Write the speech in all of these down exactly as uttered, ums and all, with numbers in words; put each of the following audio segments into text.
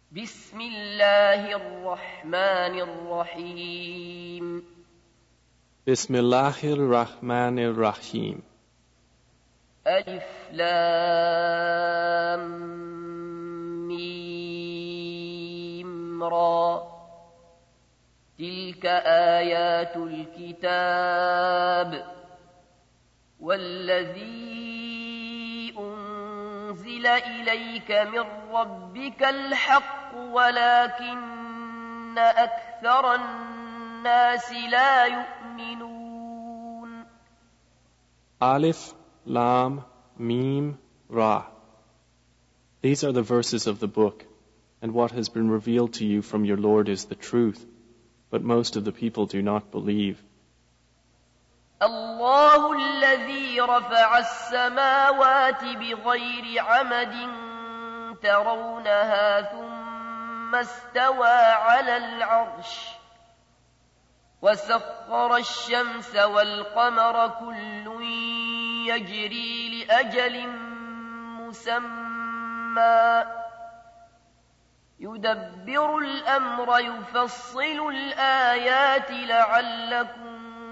بسم الله الرحمن الرحيم بسم الله الرحمن الرحيم ألف لام ميم را تلك آيات الكتاب والذي أنزل إليك من ربك الحق ولكن أكثر الناس لا يؤمنون. Alif, Lam, Mim, Ra. These are the verses of the book, and what has been revealed to you from your Lord is the truth, but most of the people do not believe. الله الذي رفع السماوات بغير عمد ترونها ثم استوى على العرش وسخر الشمس والقمر كل يجري لأجل مسمى يدبر الأمر يفصل الآيات لعلكم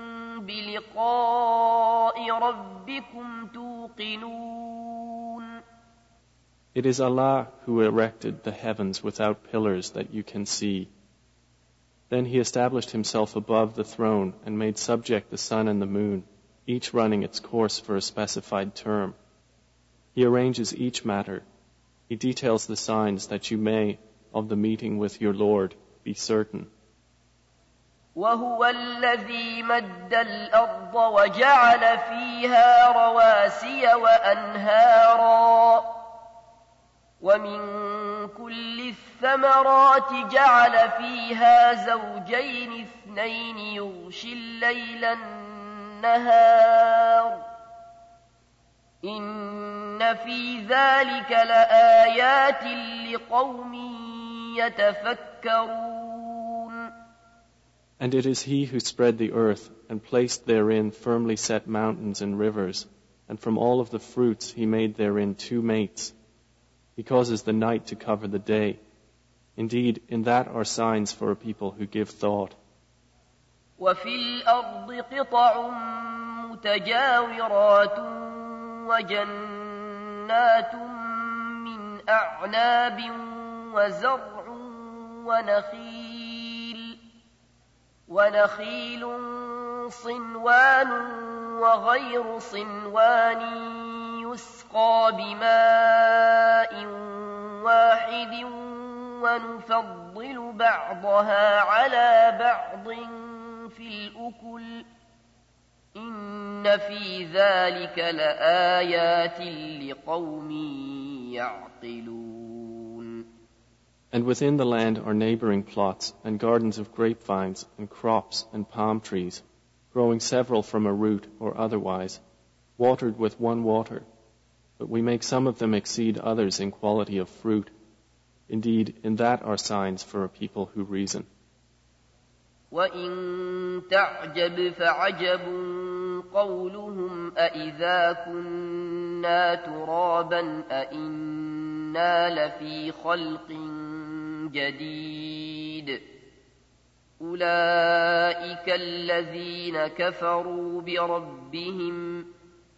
بلقاء ربكم توقنون. It is Allah who erected the heavens without pillars that you can see. Then He established Himself above the throne and made subject the sun and the moon, each running its course for a specified term. He arranges each matter. He details the signs that you may, of the meeting with your Lord, be certain. وهو الذي مد الأرض وجعل فيها رواسي وأنهارا ومن كل الثمرات جعل فيها زوجين اثنين يغشي الليل النهار إن في ذلك لآيات لقوم يتفكرون. And it is He who spread the earth and placed therein firmly set mountains and rivers, and from all of the fruits He made therein two mates. He causes the night to cover the day. Indeed, in that are signs for a people who give thought. وفي الأرض قطع متجاورات وجنات من أعناب وزرع ونخيل ونخيل صنوان وغير صنوان يسقى بماء واحد ونفضل بعضها على بعض في الأكل إن في ذلك لآيات لقوم يعقلون. And within the land are neighboring plots and gardens of grapevines and crops and palm trees, growing several from a root or otherwise, watered with one water. But we make some of them exceed others in quality of fruit. Indeed, in that are signs for a people who reason. وَإِن تَعْجَبْ فَعَجَبٌ قَوْلُهُمْ أَإِذَا كُنَّا تُرَابًا أَإِنَّا لَفِي خَلْقٍ جَدِيدٍ أُولَئِكَ الَّذِينَ كَفَرُوا بِرَبِّهِمْ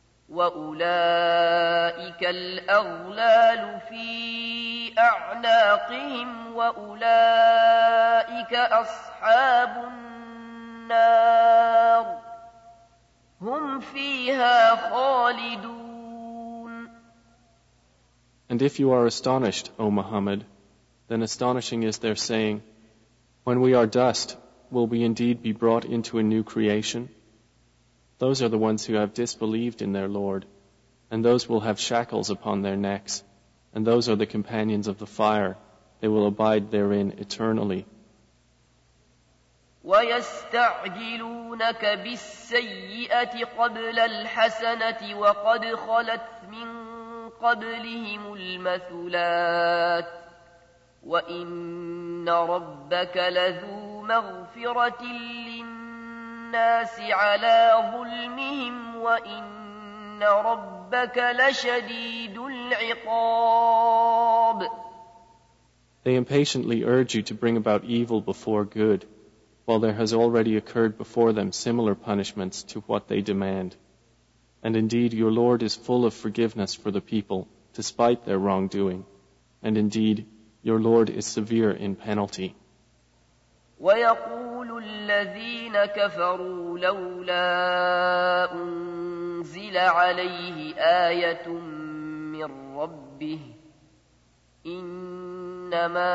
وَأُولَئِكَ الْأَغْلَالُ فِي أَعْنَاقِهِمْ وَأُولَئِكَ أَصْحَابُ النَّارِ هُمْ فِيهَا خَالِدُونَ. And if you are astonished, O Muhammad, then astonishing is their saying, when we are dust, will we indeed be brought into a new creation? Those are the ones who have disbelieved in their Lord, and those will have shackles upon their necks, and those are the companions of the fire. They will abide therein eternally. وَيَسْتَعْجِلُونَكَ بِالسَّيِّئَةِ قَبْلَ الْحَسَنَةِ وَقَدْ خَلَتْ مِنْ قَبْلِهِمُ الْمَثُلَاتُ وَإِنَّ رَبَّكَ لَذُو مَغْفِرَةٍ لِلنَّاسِ عَلَى ظُلْمِهِمْ وَإِنَّ رَبَّكَ لَشَدِيدُ الْعِقَابِ. They impatiently urge you to bring about evil before good, while there has already occurred before them similar punishments to what they demand. And indeed your Lord is full of forgiveness for the people, despite their wrongdoing. And indeed your Lord is severe in penalty. ويقول الذين كفروا لولا أنزل عليه آية من ربه إنما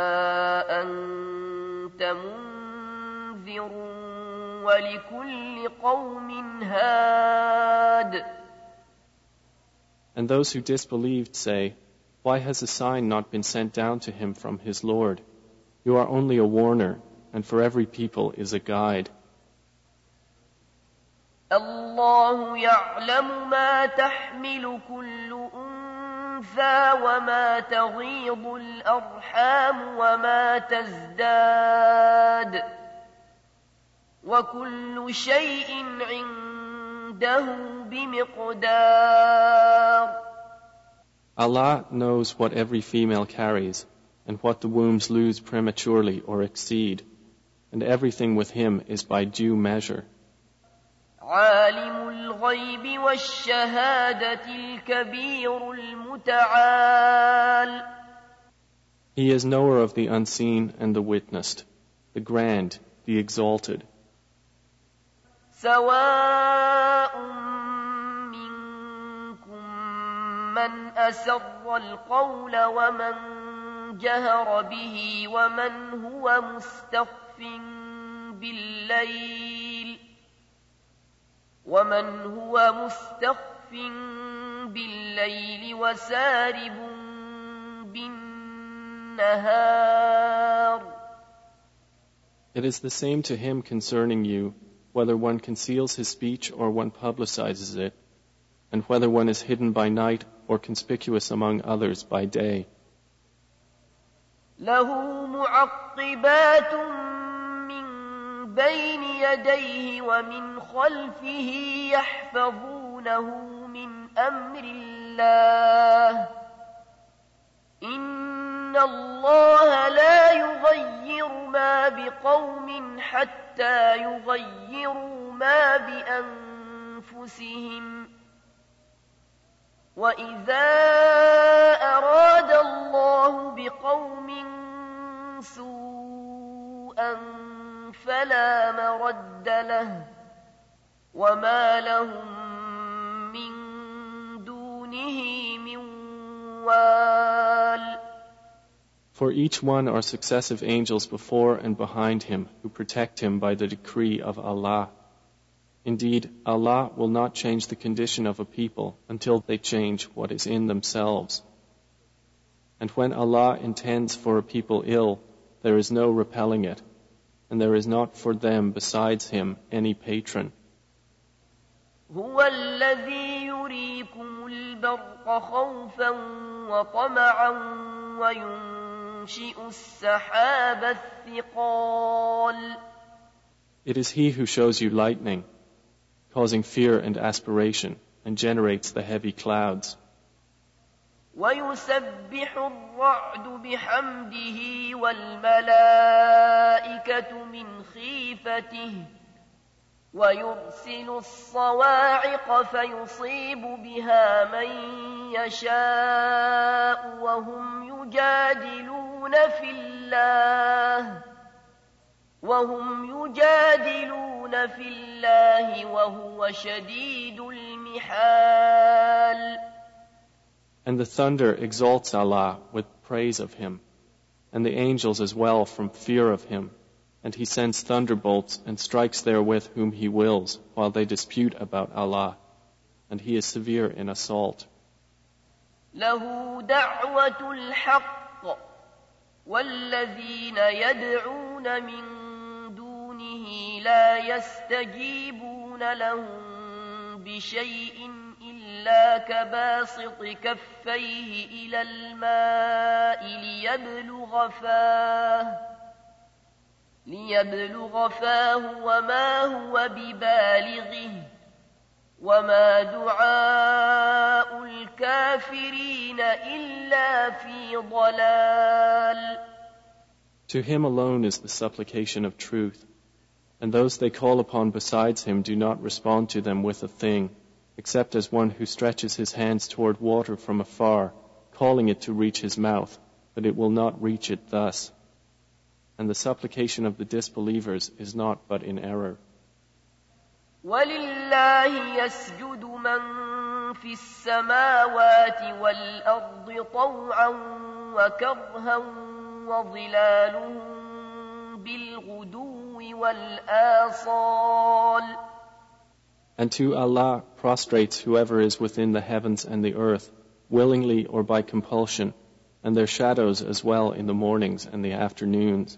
أنت منذر ولكل قوم هاد. And those who disbelieved say, why has a sign not been sent down to him from his Lord? You are only a warner, and for every people is a guide. الله يعلم ما تحمل كل أنثى وما تغيض الأرحام وما تزداد وكل شيء عنده بمقدار. Allah knows what every female carries, and what the wombs lose prematurely or exceed, and everything with him is by due measure. عالم الغيب والشهادة الكبير المتعال. He is knower of the unseen and the witnessed, the grand, the exalted. سواء منكم من أسر القول ومن جهر به ومن هو مستخف بالليل ومن هو مستخف بالليل وسارب بالنهار. It is the same to him concerning you, whether one conceals his speech or one publicizes it, and whether one is hidden by night or conspicuous among others by day. له معقبات من بين يديه ومن خلفه يحفظونه من أمر الله إن الله لا يغير ما بقوم حتى يغيروا ما بأنفسهم وإذا أراد الله بقوم سوءا فلا مرد له وما لهم من دونه من وال. For each one are successive angels before and behind him who protect him by the decree of Allah. Indeed, Allah will not change the condition of a people until they change what is in themselves. And when Allah intends for a people ill, there is no repelling it, and there is not for them besides Him any patron. هو الذي يريكم البرق خوفا وطمعا وينشئ السحاب الثقال. It is He who shows you lightning, causing fear and aspiration, and generates the heavy clouds. ويسبح الرعد بحمده والملائكة من خيفته ويرسل الصواعق فيصيب بها من يشاء وهم يجادلون في الله وهم يجادلون في الله وهو شديد المحال. And the thunder exalts Allah with praise of Him, and the angels as well from fear of Him, and He sends thunderbolts and strikes therewith whom He wills, while they dispute about Allah, and He is severe in assault. له دعوة الحق والذين يدعون من دونه لا يستجيبون لهم بشيء إلا كباسط كفيه إلى الماء ليبلغ فاه ليبلغ فاه وما هو ببالغه وما دعاء الكافرين إلا في ضلال. To him alone is the supplication of truth, and those they call upon besides him do not respond to them with a thing, except as one who stretches his hands toward water from afar, calling it to reach his mouth, but it will not reach it thus. And the supplication of the disbelievers is not but in error. وَلِلَّهِ يَسْجُدُ مَن فِي السَّمَاوَاتِ وَالْأَرْضِ طَوْعًا وَكَرْهًا وَظِلَالُهُم بِالْغُدُوِّ وَالْآصَالِ. And to Allah prostrates whoever is within the heavens and the earth, willingly or by compulsion, and their shadows as well in the mornings and the afternoons.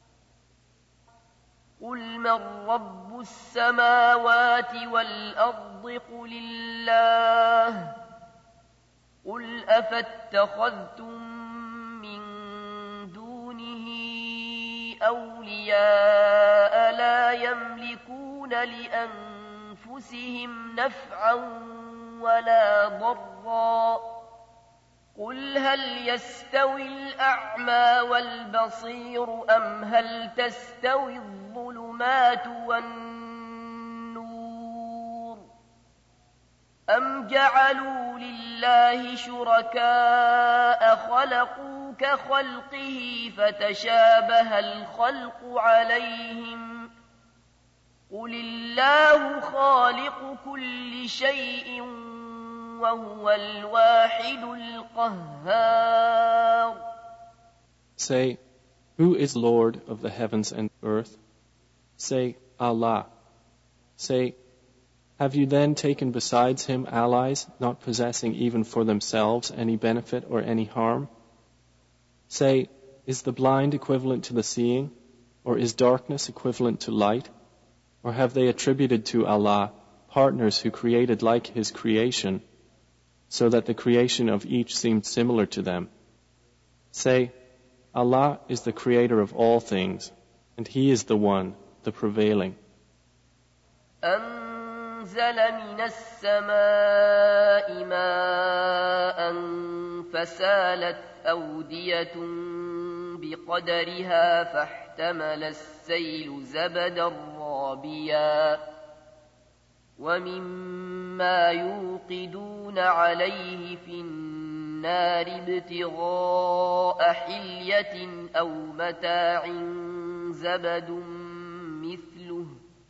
قُلْ مَنْ رَبُّ السَّمَاوَاتِ وَالْأَرْضِ قُلِ اللَّهُ قُلْ أَفَاتَّخَذْتُم مِّن دُونِهِ أَوْلِيَاءَ لَا يَمْلِكُونَ لِأَنفُسِهِمْ نَفْعًا وَلَا ضَرًّا قُلْ هَلْ يَسْتَوِي الْأَعْمَى وَالْبَصِيرُ أَمْ هَلْ تَسْتَوِي الظُّلُمَاتُ وَالنُّورُ أَمْ جَعَلُوا لِلَّهِ شُرَكَاءَ خَلَقُوا كَخَلْقِهِ فَتَشَابَهَ الْخَلْقُ عَلَيْهِمْ قُلِ اللَّهُ خَالِقُ كُلِّ شَيْءٍ وَهُوَ الْوَاحِدُ الْقَهَّارُ. Say, who is Lord of the heavens and earth? Say, Allah. Say, have you then taken besides him allies, not possessing even for themselves any benefit or any harm? Say, is the blind equivalent to the seeing, or is darkness equivalent to light? Or have they attributed to Allah partners who created like his creation, so that the creation of each seemed similar to them? Say, Allah is the creator of all things, and he is the one, the prevailing. أنزل من السماء ماء فسالت أودية بقدرها فاحتمل السيل زبدا رابيا ومما يوقدون عليه في النار ابتغاء حلية أو متاع زبد مثله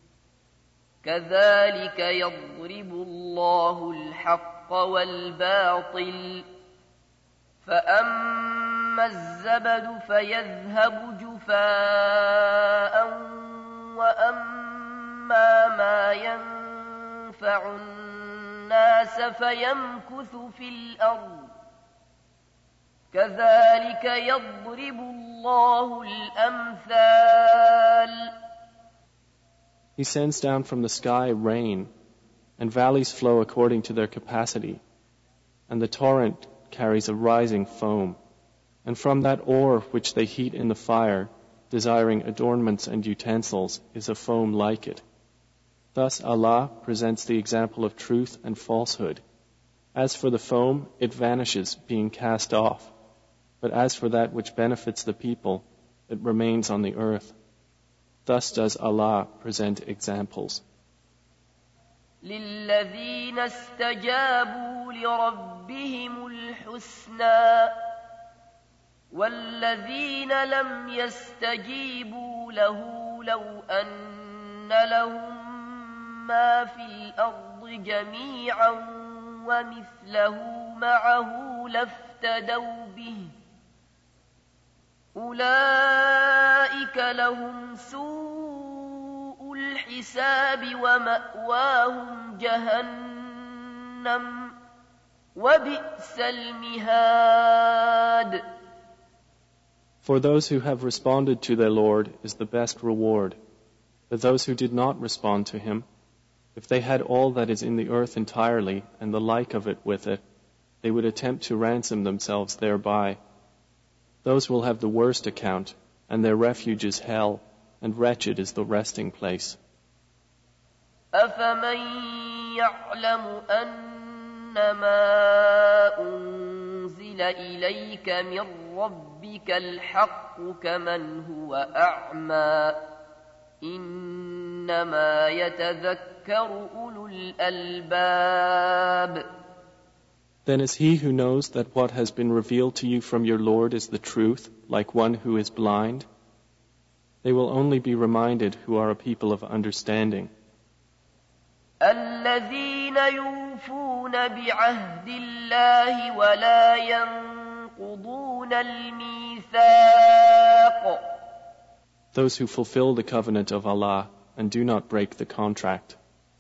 كذلك يضرب الله الحق والباطل فأما الزبد فيذهب جفاء وأما ما ينفع الناس فيمكث في الأرض كذلك يضرب الله الأمثال. He sends down from the sky rain, and valleys flow according to their capacity, and the torrent carries a rising foam, and from that ore which they heat in the fire, desiring adornments and utensils, is a foam like it. Thus Allah presents the example of truth and falsehood. As for the foam, it vanishes, being cast off, but as for that which benefits the people, it remains on the earth. Thus does Allah present examples. لِلَّذِينَ اسْتَجَابُوا لِرَبِّهِمُ الْحُسْنَى وَالَّذِينَ لَمْ يَسْتَجِيبُوا لَهُ لَوْ أَنَّ لَهُم مَّا فِي الْأَرْضِ جَمِيعًا وَمِثْلَهُ مَعَهُ لَافْتَدَوْا بِهِ أولئك لهم سوء الحساب ومأواهم جهنم وبئس المهاد. For those who have responded to their Lord is the best reward. But those who did not respond to him, if they had all that is in the earth entirely and the like of it with it, they would attempt to ransom themselves thereby. Those will have the worst account, and their refuge is hell, and wretched is the resting place. أَفَمَن يعلم أنما أنزل إليك من ربك الحق كمن هو أعمى إنما يتذكر أولو الألباب. Then is he who knows that what has been revealed to you from your Lord is the truth, like one who is blind? They will only be reminded who are a people of understanding. الذين يوفون بعهد الله ولا ينقضون الميثاق. Those who fulfill the covenant of Allah and do not break the contract.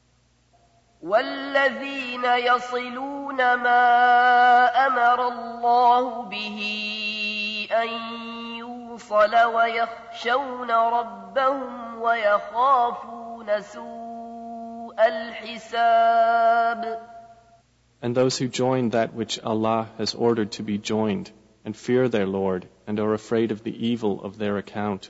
والذين يصلون ما أمر الله به أن يوصل ويخشون ربهم ويخافون سوء الحساب. And those who join that which Allah has ordered to be joined and fear their Lord and are afraid of the evil of their account.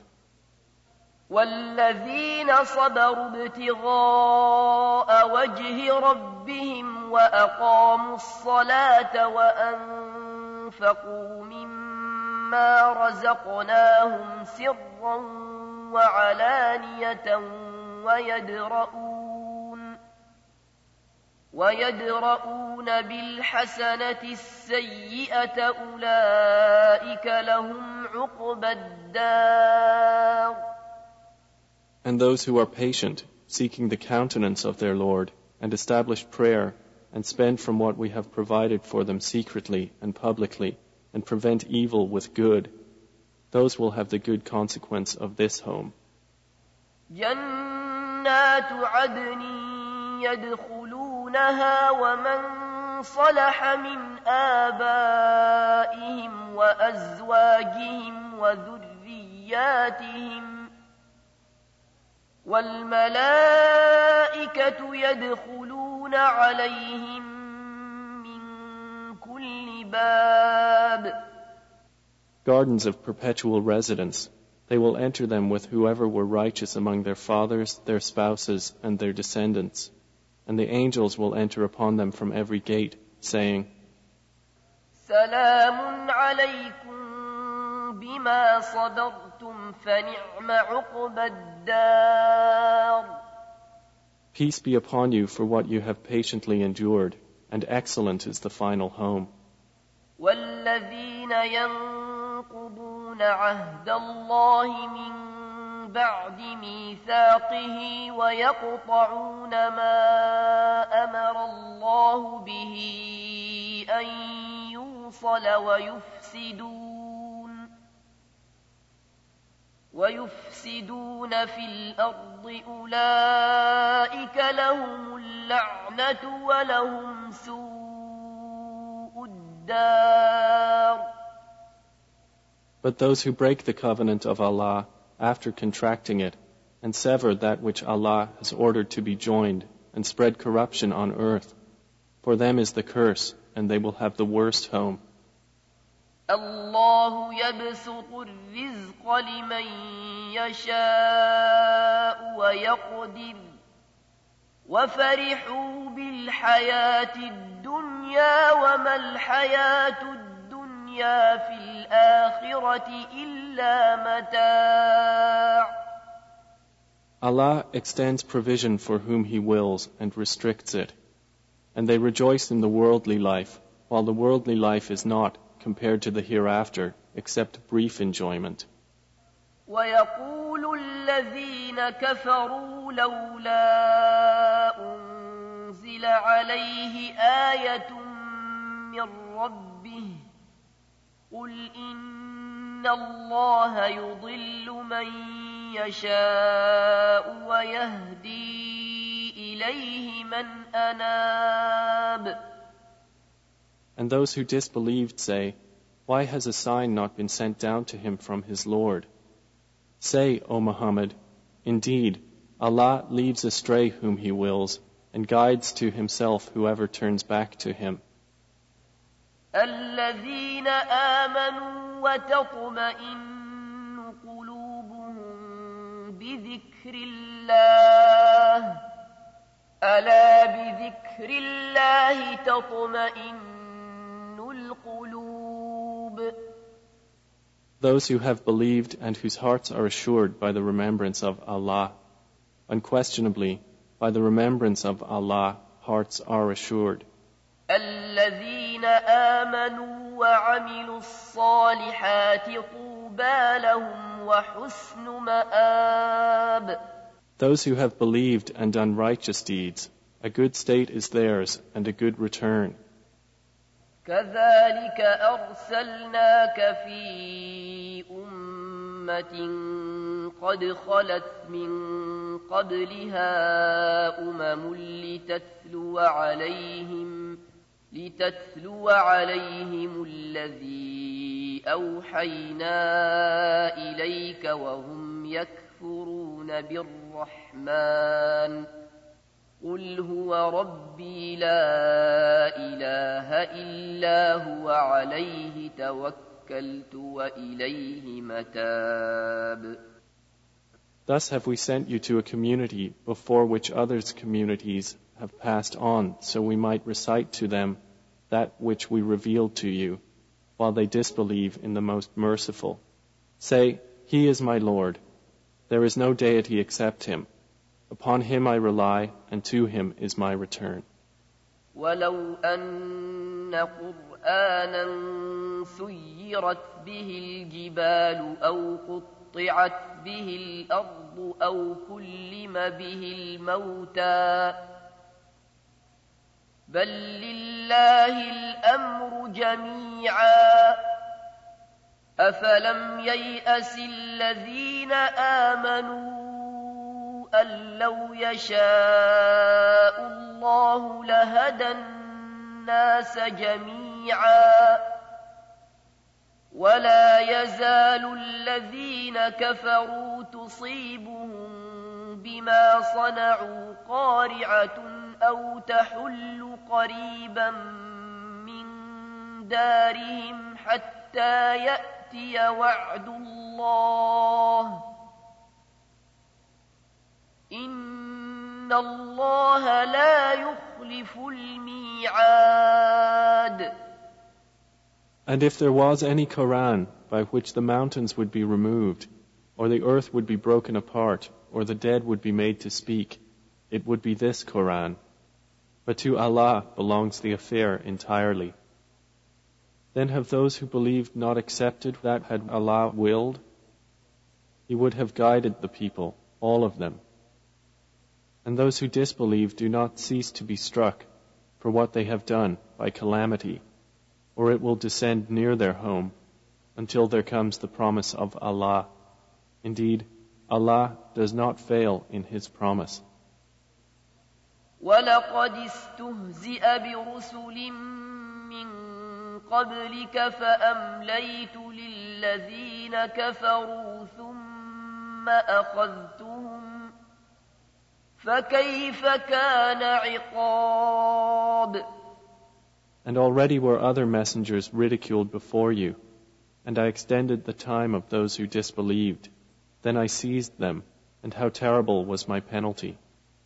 والذين صبروا ابتغاء وجه ربهم وأقاموا الصلاة وأنفقوا مما رزقناهم سرا وعلانية ويدرؤون ويدرؤون بالحسنة السيئة أولئك لهم عقبى الدار. And those who are patient, seeking the countenance of their Lord, and establish prayer, and spend from what we have provided for them secretly and publicly, and prevent evil with good, those will have the good consequence of this home. جنات عدن يدخلونها ومن صلح من آبائهم وأزواجهم وذرياتهم والملائكة يدخلون عليهم من كل باب. Gardens of perpetual residence. They will enter them with whoever were righteous among their fathers, their spouses, and their descendants. And the angels will enter upon them from every gate, saying, سلام عليكم بما صبرتم فنعم عقبى الدار. Peace be upon you for what you have patiently endured, and excellent is the final home. والذين ينقضون عهد الله من بعد ميثاقه ويقطعون ما أمر الله به أن يوصل ويفسدون ويفسدون في الأرض أولئك لهم اللعنة ولهم سوء الدار. But those who break the covenant of Allah after contracting it and sever that which Allah has ordered to be joined and spread corruption on earth, for them is the curse and they will have the worst home. الله يبسط الرزق لمن يشاء ويقدر وفرحوا بالحياة الدنيا وما الحياة الدنيا في الآخرة إلا متاع. Allah extends provision for whom He wills and restricts it, and they rejoice in the worldly life, while the worldly life is not, compared to the hereafter, except brief enjoyment. ويقول الذين كفروا لولا أنزل عليه آية من ربه قل إن الله يضل من يشاء ويهدي إليه من أناب. And those who disbelieved say, why has a sign not been sent down to him from his Lord? Say, O Muhammad, indeed, Allah leads astray whom He wills, and guides to Himself whoever turns back to Him. الذين آمنوا وتطمئن قلوبهم بذكر الله ألا بذكر الله تطمئن القلوب. Those who have believed and whose hearts are assured by the remembrance of Allah, unquestionably, by the remembrance of Allah, hearts are assured. الذين آمنوا وعملوا الصالحات طوبى لهم وحسن مآب. Those who have believed and done righteous deeds, a good state is theirs and a good return. كذلك أرسلناك في أمة قد خلت من قبلها أمم لتتلو عليهم لتتلو عليهم الذي أوحينا إليك وهم يكفرون بالرحمن قل هو ربي لا إله إلا هو عليه توكلت وإليه متاب. Thus have we sent you to a community before which others' communities have passed on, so we might recite to them that which we revealed to you, while they disbelieve in the most merciful. Say, He is my Lord. There is no deity except Him. Upon Him I rely, and to Him is my return. ولو أن قرآنا سيرت به الجبال أو قطعت به الأرض أو كلم به الموتى بل لله الأمر جميعا أفلم ييأس الذين آمنوا أن لو يشاء الله لهدى الناس جميعا ولا يزال الذين كفروا تصيبهم بما صنعوا قارعة أو تحل قريبا من دارهم حتى يأتي وعد الله إن الله لا يخلف الميعاد. And if there was any Quran by which the mountains would be removed, or the earth would be broken apart, or the dead would be made to speak, it would be this Quran. But to Allah belongs the affair entirely. Then have those who believed not accepted that had Allah willed? He would have guided the people, all of them. And those who disbelieve do not cease to be struck for what they have done by calamity, or it will descend near their home until there comes the promise of Allah. Indeed, Allah does not fail in His promise. وَلَقَدِ اسْتُهْزِئَ بِرُسُلٍ مِّن قَبْلِكَ فَأَمْلَيْتُ لِلَّذِينَ كَفَرُوا ثُمَّ أَخَذْتُهُمْ فَكَيْفَ كَانَ عِقَابِ. And already were other messengers ridiculed before you, and I extended the time of those who disbelieved. Then I seized them, and how terrible was my penalty.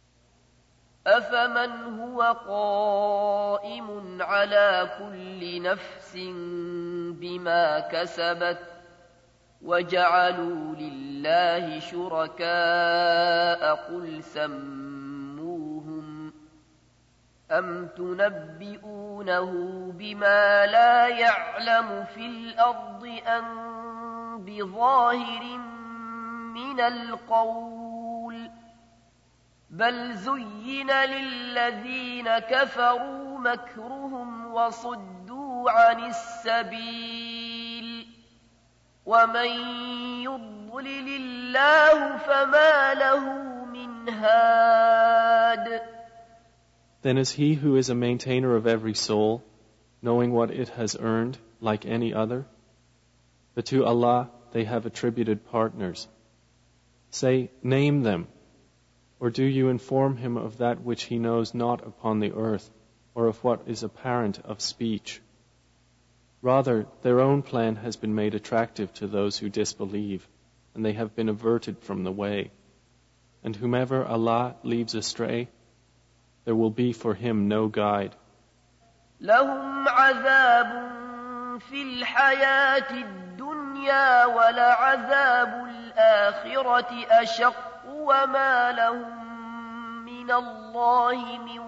أَفَمَنْ هُوَ قَائِمٌ عَلَى كُلِّ نَفْسٍ بِمَا كَسَبَتْ وَجَعَلُوا لِلَّهِ شُرَكَاءَ قُلْ سَمُّوهُمْ أَمْ تُنَبِّئُونَهُ بِمَا لَا يَعْلَمُ فِي الْأَرْضِ أَمْ بِظَاهِرٍ مِّنَ الْقَوْلِ بل زين للذين كفروا مكرهم وصدوا عن السبيل ومن يضلل الله فما له من هاد. Then is he who is a maintainer of every soul, knowing what it has earned, like any other? But to Allah they have attributed partners. Say, name them. Or do you inform him of that which he knows not upon the earth, or of what is apparent of speech? Rather, their own plan has been made attractive to those who disbelieve, and they have been averted from the way. And whomever Allah leaves astray, there will be for him no guide. لهم عذاب في الحياة الدنيا ولعذاب الآخرة أشق وما لهم من الله من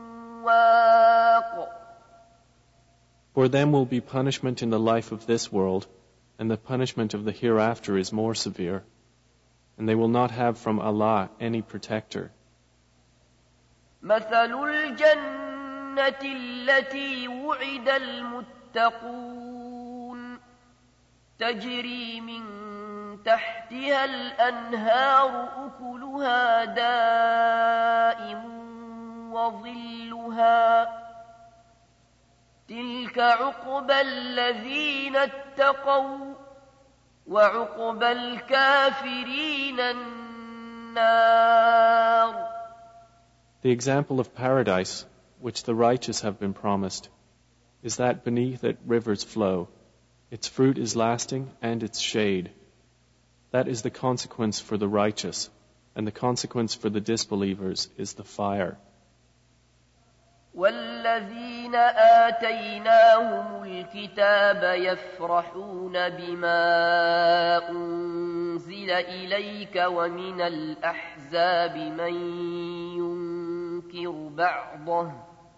واق. For them will be punishment in the life of this world, and the punishment of the hereafter is more severe, and they will not have from Allah any protector. مثل الجنة التي وعد المتقون تجري من تحتها الأنهار أكلها دائم وظلها تلك عقبى الذين اتقوا وعقبى الكافرين النار. The example of paradise, which the righteous have been promised, is that beneath it rivers flow. Its fruit is lasting and its shade. That is the consequence for the righteous, and the consequence for the disbelievers is the fire. والذين آتيناهم الكتاب يفرحون بما أنزل إليك ومن الأحزاب من ينكر بعضه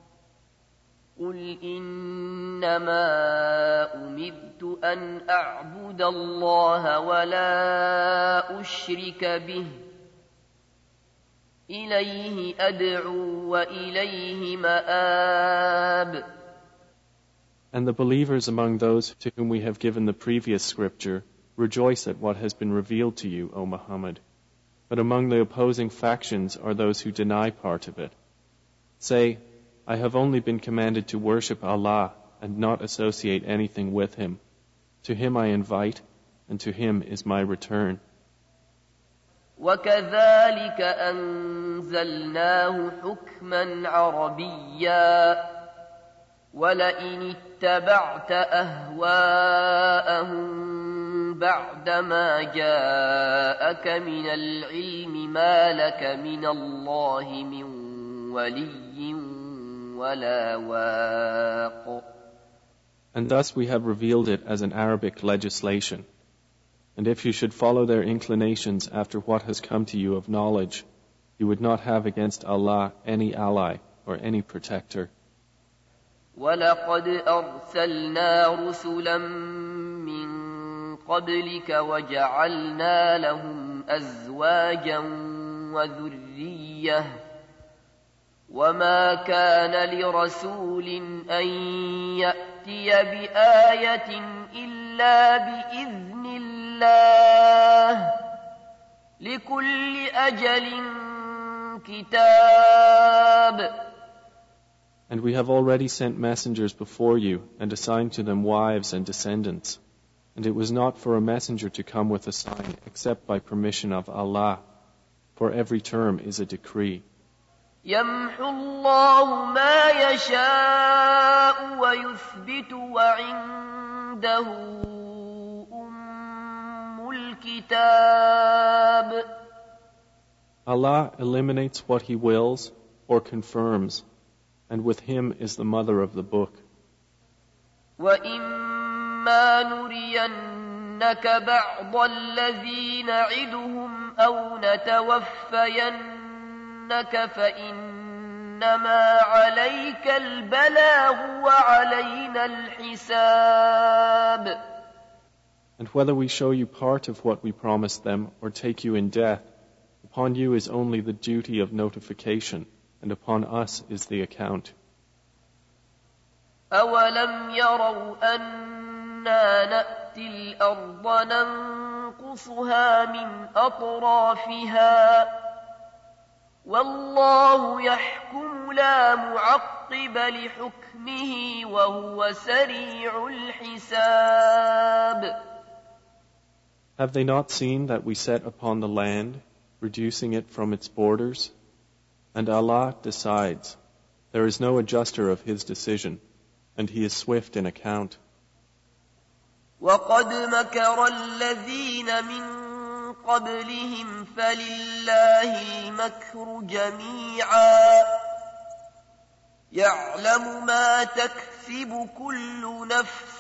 قل إنما أمرت أن أعبد الله ولا أشرك به إليه أدعو وإليه مآب. And the believers among those to whom we have given the previous scripture rejoice at what has been revealed to you, O Muhammad. But among the opposing factions are those who deny part of it. Say, I have only been commanded to worship Allah and not associate anything with Him. To Him I invite, and to Him is my return. وكذلك أنزلناه حكما عربيا ولئن اتبعت أهواءهم بعدما جاءك من العلم ما لك من الله من ولي ولا واق. And thus we have revealed it as an Arabic legislation. And if you should follow their inclinations after what has come to you of knowledge, you would not have against Allah any ally or any protector. وَلَقَدْ أَرْسَلْنَا رُسُلًا مِّن قَبْلِكَ وَجَعَلْنَا لَهُمْ أَزْوَاجًا وَذُرِّيَّةً وَمَا كَانَ لِرَسُولٍ أَن يَأْتِيَ بِآيَةٍ إِلَّا بِإِذْنِ الله لكل أجل كتاب. And we have already sent messengers before you and assigned to them wives and descendants. And it was not for a messenger to come with a sign except by permission of Allah. For every term is a decree. يمحو الله ما يشاء ويثبت وعنده الكتاب. Allah eliminates what He wills or confirms, and with Him is the mother of the book. وَإِمَّا نُرِيَنَّكَ بَعْضَ الَّذِي نَعِدُهُمْ أَوْ نَتَوَفَّيَنَّكَ فَإِنَّمَا عَلَيْكَ الْبَلَاغُ وَعَلَيْنَا الْحِسَابُ. And whether we show you part of what we promised them or take you in death, upon you is only the duty of notification, and upon us is the account. أَوَلَمْ يَرَوْا أَنَّا نَأْتِي الْأَرْضَ نَنقُصُهَا مِنْ أَطْرَافِهَا وَاللَّهُ يَحْكُمُ لَا مُعَقِّبَ لِحُكْمِهِ وَهُوَ سَرِيعُ الْحِسَابِ. Have they not seen that we set upon the land, reducing it from its borders? And Allah decides. There is no adjuster of His decision, and He is swift in account. وَقَدْ مَكَرَ الَّذِينَ مِن قَبْلِهِمْ فَلِلَّهِ الْمَكْرُ جَمِيعًا يعلم ما تكسب كل نفس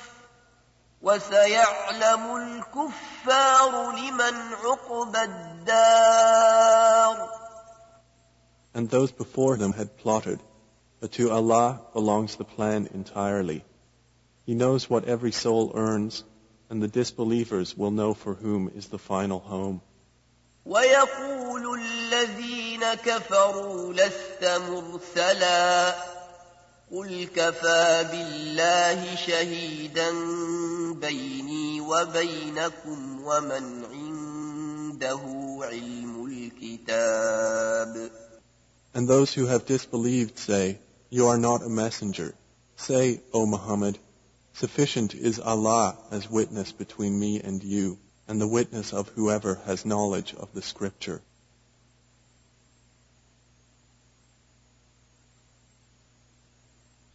وسيعلم الكفار لمن عقبى الدار. And those before them had plotted, but to Allah belongs the plan entirely. He knows what every soul earns, and the disbelievers will know for whom is the final home. ويقول الذين كفروا لست مرسلا قل كفى بالله شهيدا بيني وبينكم ومن عنده علم الكتاب. And those who have disbelieved say, You are not a messenger. Say, O Muhammad, sufficient is Allah as witness between me and you, and the witness of whoever has knowledge of the scripture.